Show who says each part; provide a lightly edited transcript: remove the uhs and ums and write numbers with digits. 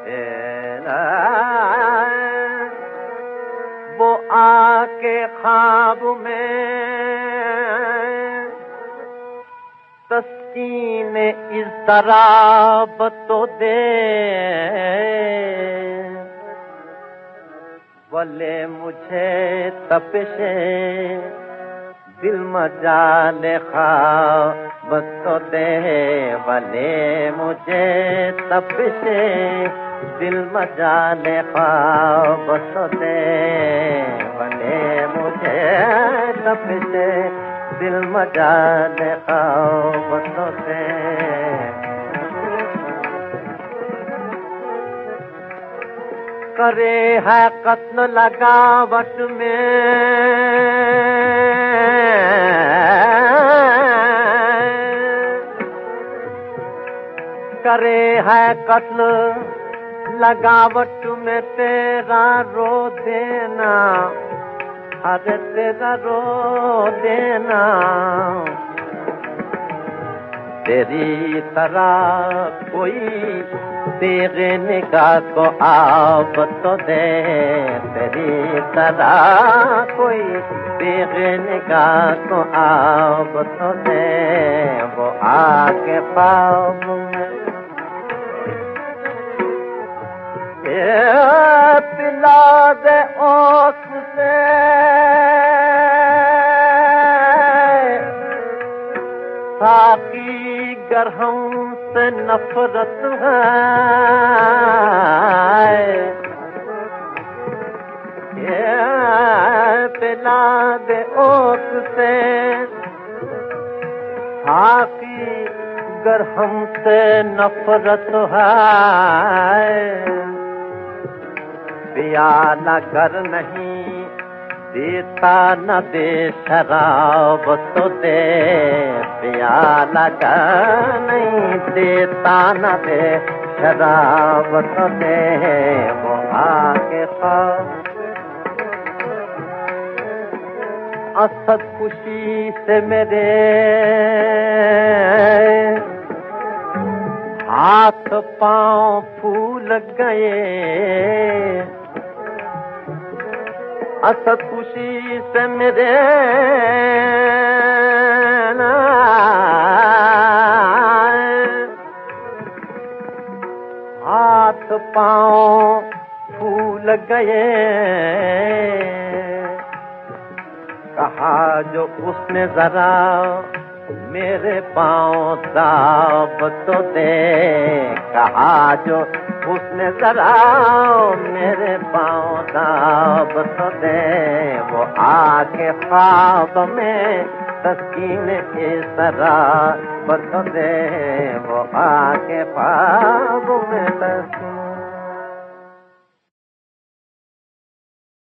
Speaker 1: वो आके ख्वाब में तस्कीन इज़्तिराब तो दे, भले मुझे तपिशे दिल मजाले ख्वाब तो दे, भले मुझे तपिशे दिल मजाले ख्वाब तो दे, भले मुझे तपिशे दिल मजाले ख्वाब तो दे। करे है कत्ल लगावट में, करे है कत्ल लगावट में तेरा रो देना, अरे तेरा रो देना, तेरी तरह कोई तेरे निगाह को आप तो दे, तेरी तरह कोई तेरे निगाह को आप तो दे, वो आके ख्वाब में पिला दे ओस से साकी गर हमसे नफरत है, पिला दे ओस से साकी गर हमसे नफरत है, पियाला कर नहीं देता न दे शराब तो दे, पियाला कर नहीं देता न दे शराब तो दे, वो आके ख्वाब असद खुशी से मेरे हाथ पांव फूल गए, असद खुशी से मेरे हाथ पांव फूल गए, कहा जो उसने जरा मेरे पांव दाब तो दे, कहा जो उसने जरा मेरे पांव दाब तो दे, वो आके ख्वाब में तस्कीन इज़्तिराब तो दे, वो आके ख्वाब में तस्कीन